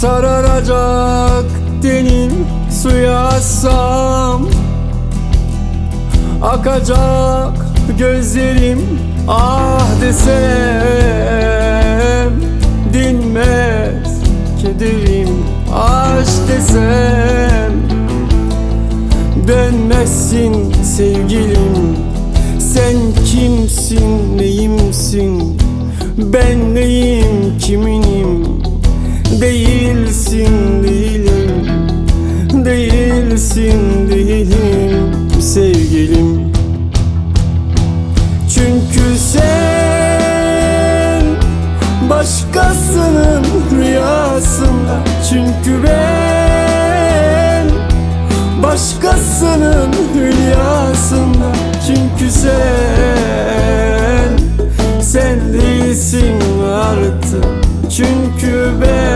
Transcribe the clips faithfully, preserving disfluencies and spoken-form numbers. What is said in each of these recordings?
Sararacak tenin suya assam, akacak gözlerim ah desem, dinmez kederim aşk desem. Dönmezsin sevgilim, sen kimsin, neyimsin, ben neyim, kiminim? Değilsin, değilim, değilsin, değilim sevgilim. Çünkü sen başkasının rüyasında, çünkü ben başkasının hülyasında. Çünkü sen, sen değilsin artık. Çünkü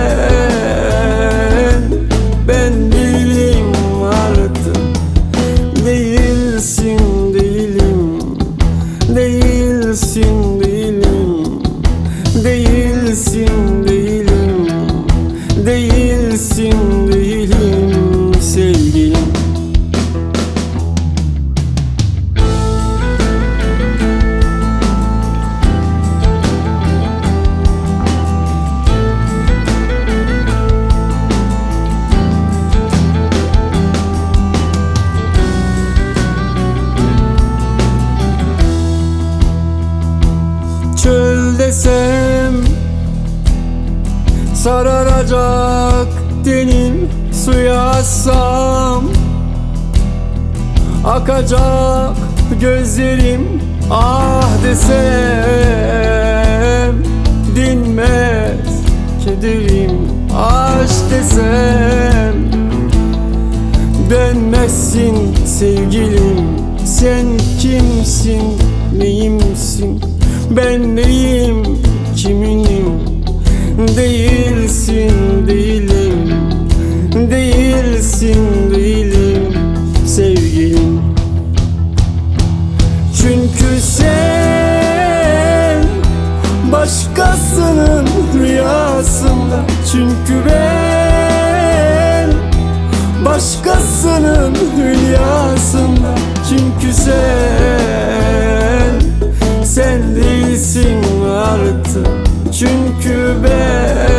ben, ben değilim artık. Değilsin, değilim, değilsin, değilim, değilsin, değilim, değilsin, değilim sevgilim. Çöl desem, sararacak tenin suya assam, akacak gözlerim ah desem, dinmez kederim aşk desem. Dönmezsin sevgilim, sen kimsin, neyimsin, ben neyim, kiminim? Değilsin, değilim, değilsin, değilim sevgilim. Çünkü sen başkasının rüyasında, çünkü ben başkasının hülyasında. Çünkü sen, sen değilsin artık. Çünkü ben